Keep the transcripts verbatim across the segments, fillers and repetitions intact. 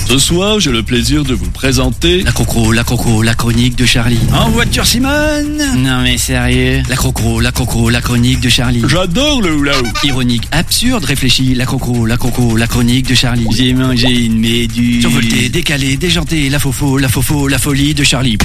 Ce soir, j'ai le plaisir de vous présenter... La crocro, la crocro, la chronique de Charlie. En voiture, Simone. Non mais sérieux. La crocro, la crocro, la chronique de Charlie. J'adore le hula-hoop. Ironique, absurde, réfléchi. La crocro, la crocro, la chronique de Charlie. J'ai mangé une méduse. Survolté, décalé, déjanté, la fofo, la fofo, la folie de Charlie.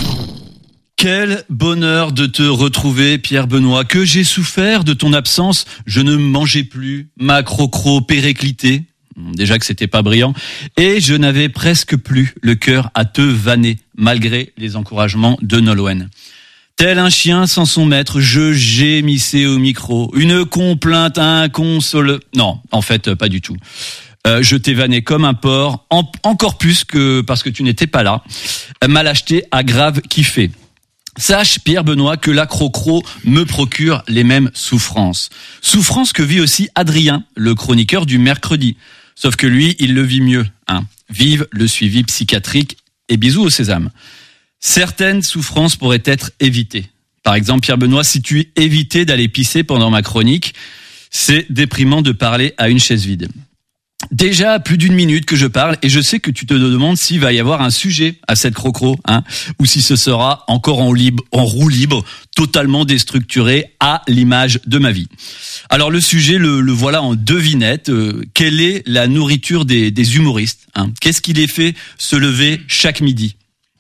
Quel bonheur de te retrouver, Pierre Benoît. Que j'ai souffert de ton absence. Je ne mangeais plus ma crocro périclitée. Déjà que c'était pas brillant. Et je n'avais presque plus le cœur à te vanner, malgré les encouragements de Nolwenn. Tel un chien sans son maître, je gémissais au micro. Une complainte inconsole... Non, en fait, pas du tout. Euh, je t'ai vanné comme un porc, en, encore plus que parce que tu n'étais pas là. Ma lâcheté a grave kiffé. Sache, Pierre Benoît, que la crocro me procure les mêmes souffrances. Souffrances que vit aussi Adrien, le chroniqueur du mercredi. Sauf que lui, il le vit mieux. Hein. Vive le suivi psychiatrique et bisous au sésame. Certaines souffrances pourraient être évitées. Par exemple, Pierre Benoît, si tu évitais d'aller pisser pendant ma chronique, c'est déprimant de parler à une chaise vide. Déjà plus d'une minute que je parle et je sais que tu te demandes s'il va y avoir un sujet à cette crocro, hein, ou si ce sera encore en, libre, en roue libre, totalement déstructuré à l'image de ma vie. Alors le sujet, le, le voilà en devinette. Euh, quelle est la nourriture des, des humoristes, hein? Qu'est-ce qui les fait se lever chaque midi?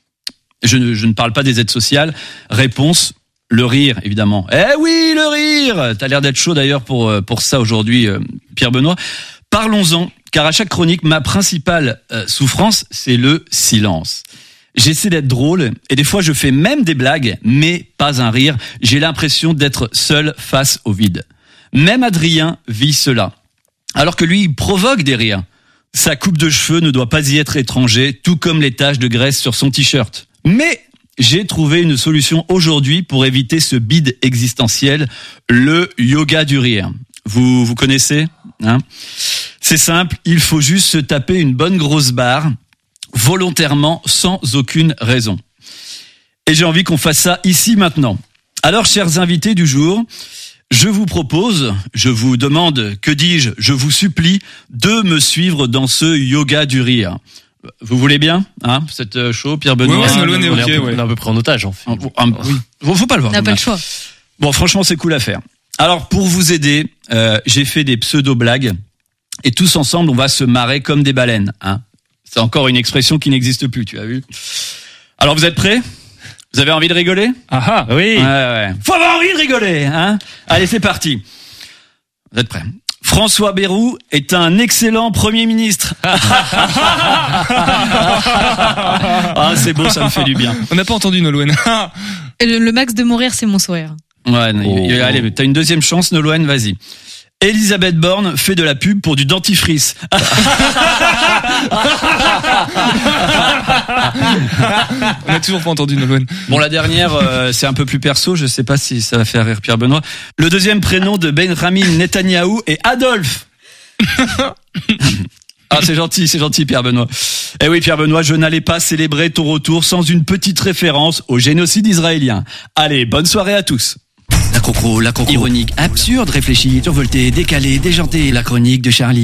je ne, je ne parle pas des aides sociales. Réponse, le rire, évidemment. Eh oui, le rire. T'as l'air d'être chaud d'ailleurs pour, pour ça aujourd'hui, euh, Pierre Benoît. Parlons-en, car à chaque chronique, ma principale euh, souffrance, c'est le silence. J'essaie d'être drôle, et des fois je fais même des blagues, mais pas un rire. J'ai l'impression d'être seul face au vide. Même Adrien vit cela, alors que lui, il provoque des rires. Sa coupe de cheveux ne doit pas y être étranger, tout comme les taches de graisse sur son t-shirt. Mais j'ai trouvé une solution aujourd'hui pour éviter ce bide existentiel, le yoga du rire. Vous, vous connaissez, hein? C'est simple, il faut juste se taper une bonne grosse barre, volontairement, sans aucune raison. Et j'ai envie qu'on fasse ça ici maintenant. Alors, chers invités du jour, je vous propose, je vous demande, que dis-je, je vous supplie de me suivre dans ce yoga du rire. Vous voulez bien, hein? Vous êtes chaud, Pierre Benoît? Oui, ouais, on, on, est on, okay, est ouais. on est à peu près en otage, en fait. Un, un, oui. Faut pas le voir. On n'a pas le choix. Bon, franchement, c'est cool à faire. Alors, pour vous aider, euh, j'ai fait des pseudo-blagues. Et tous ensemble, on va se marrer comme des baleines. Hein. C'est encore une expression qui n'existe plus, tu as vu? Alors, vous êtes prêts? Vous avez envie de rigoler? Ah ah, oui. Ouais, ouais. Faut avoir envie de rigoler, hein? Allez, c'est parti. Vous êtes prêts? François Bayrou est un excellent Premier ministre. Ah, c'est beau, ça me fait du bien. On n'a pas entendu Nolwenn. Et le, le max de mon rire, c'est mon sourire. Ouais, oh. Allez, t'as une deuxième chance, Nolwenn, vas-y. Elisabeth Borne fait de la pub pour du dentifrice. On n'a toujours pas entendu Nolwenn. Bon, la dernière, euh, c'est un peu plus perso. Je sais pas si ça va faire rire Pierre Benoît. Le deuxième prénom de Benjamin Netanyahou est Adolphe. Ah, c'est gentil, c'est gentil, Pierre Benoît. Eh oui, Pierre Benoît, je n'allais pas célébrer ton retour sans une petite référence au génocide israélien. Allez, bonne soirée à tous. La crocro, la crocro. Ironique, absurde, réfléchi, survolté, décalé, déjanté, la chronique de Charlie.